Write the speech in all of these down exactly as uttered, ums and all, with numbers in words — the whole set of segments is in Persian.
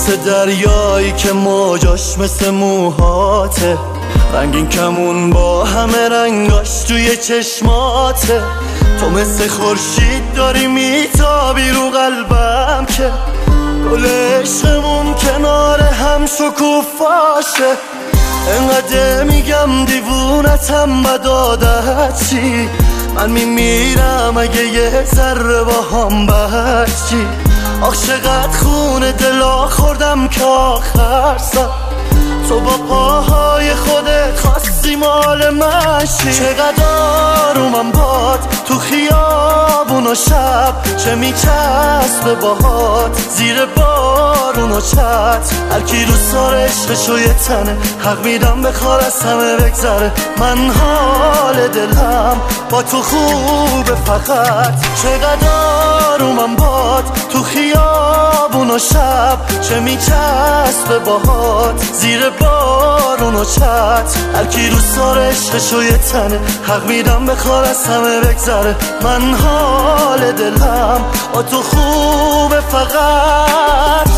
مثل دریایی که موجاش مثل موهاته، رنگین کمون با همه رنگاش توی چشماته. تو مثل خورشید داری میتابی رو قلبم که گل عشقمون کنار هم شکوفاشه. انقدر میگم دیوونتم بد عادت چی، من میمیرم اگه یه ذره با هم بچی. آخ چقدر خون دلا خوردم که آخر سر تو با پاهای خودت خواستی مال من شی. چقدر آرومم باد تو خیابون و شب، چه میچسبه باهات زیر بارون و چت. هرکی رو سار عشقشو یه تنه، حق میدم بخوار از همه بگذره. من حال دلم با تو خوبه فقط. چقدر آرومم باد تو خیابون و شب، چه میچسبه باهات زیر بارون و چت. هرکی رو سار عشقشو یه تنه، حق میدم بخوار از همه بگذره. من حال دلم با تو خوبه فقط.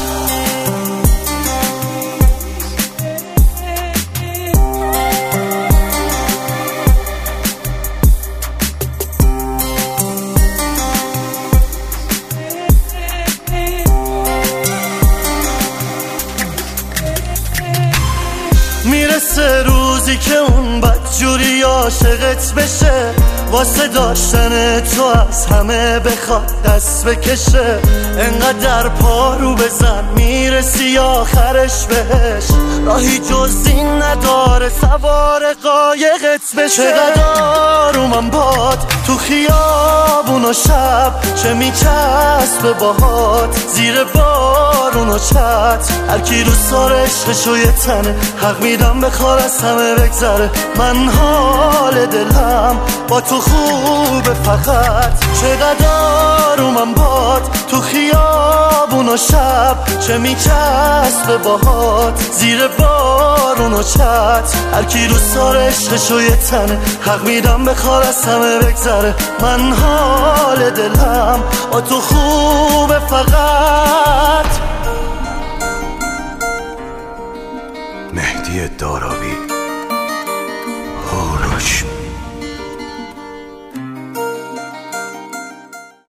میرسه روزی که اون بدجوری عاشقت بشه، واسه داشتن تو از همه بخواد دست بکشه. انقدر پارو بزن میرسی آخرش بهش، راهی جز این نداره سوار قایقت بشه. چقدر آرومم باد تو خیابون و شب، چه میچسبه باهات زیر بارون و چت. هرکی رو سار عشقشو یه تنه، حق میدم بخوار از همه بگذره. من حال دلم با تو خوبه فقط. چقدر آرومم باد تو خیابون و شب، چه میچسبه باهات زیر بارون و چت. هرکی رو سار عشقشو یه تنه، حق میدم بخوار از همه بگذره. من حال دلم با تو خوبه فقط. مهدی داراوی.